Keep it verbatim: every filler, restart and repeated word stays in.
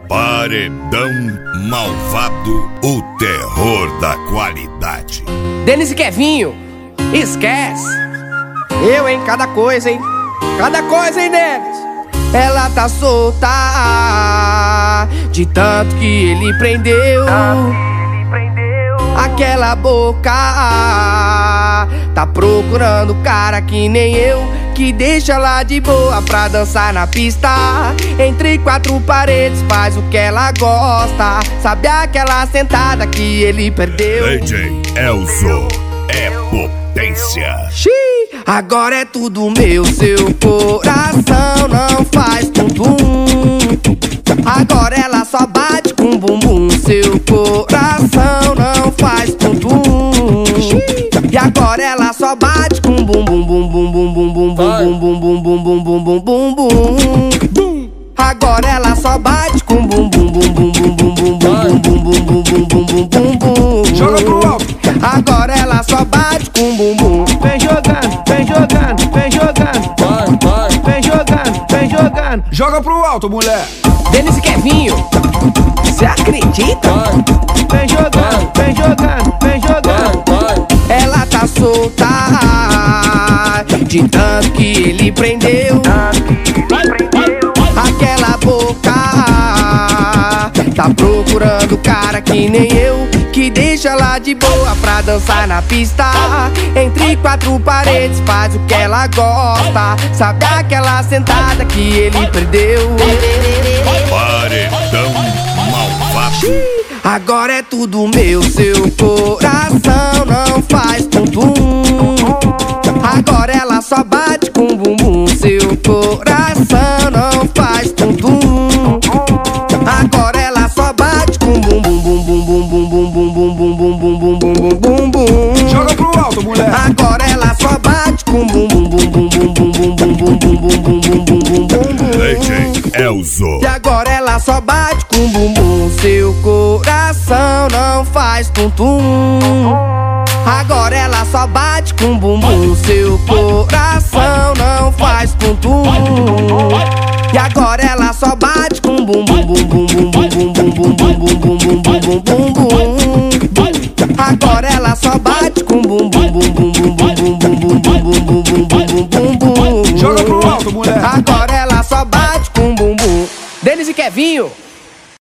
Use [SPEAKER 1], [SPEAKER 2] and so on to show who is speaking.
[SPEAKER 1] Paredão Malvado, o terror da qualidade.
[SPEAKER 2] Denis e Kevinho, esquece. Eu, hein, cada coisa, hein. Cada coisa, hein, Denis. Ela tá solta de tanto que ele prendeu. Aquela boca tá procurando cara que nem eu, que deixa ela de boa pra dançar na pista. Entre quatro paredes faz o que ela gosta. Sabe aquela sentada que ele perdeu?
[SPEAKER 1] D J Elzo é potência.
[SPEAKER 2] Xiii, agora é tudo meu, seu coração não faz tum-tum. Agora ela só bate com bumbum, seu coração não faz tum-tum. E agora ela só bate com bumbum, bum bum bum bum bum bum bum bum bum bum bum bum bum bum. Agora ela só bate com bumbum bum bum bum bum bum bum bum bum bum bum bum bum bum.
[SPEAKER 3] Joga pro alto.
[SPEAKER 2] Agora ela só bate com bumbum.
[SPEAKER 3] Vem jogando, vem jogando, vem jogando. Vai, vai. Vem jogando, vem jogando. Joga pro alto, mulher.
[SPEAKER 2] Denis e Kevinho, cê acredita?
[SPEAKER 3] Vem jogando, vem jogando, vem jogando.
[SPEAKER 2] Ela tá solta de tanto que ele prendeu. Aquela boca tá procurando cara que nem eu, que deixa ela de boa pra dançar na pista. Entre quatro paredes faz o que ela gosta. Sabe aquela sentada que ele perdeu?
[SPEAKER 1] Paredão Malvado.
[SPEAKER 2] Agora é tudo meu, seu coração não faz tum-tum. Agora ela só bate com bumbum, seu coração não faz tum-tum. Agora ela só bate com bumbum, bum bum bum bum bum bum bum bum bum bum bum bum bum bum.
[SPEAKER 3] Joga pro alto, mulher.
[SPEAKER 2] Agora ela só bate com bumbum bum bum bum bum bum bum bum bum bum bum bum bum bum.
[SPEAKER 1] D J Elzo.
[SPEAKER 2] E agora ela só bate com bumbum, seu coração não faz tum-tum. Agora ela só bate com bumbum, seu coração não faz tum-tum. E agora ela só bate com bumbum, bum bum bum bum bum bum bum bum bum bum bum bum bum bum. Agora ela só bate com bumbum, bum bum bum bum bum bum bum bum bum bum bum bum bum.
[SPEAKER 3] Joga pro alto, mulher.
[SPEAKER 2] Agora ela só bate com bumbum. Denis e Kevinho,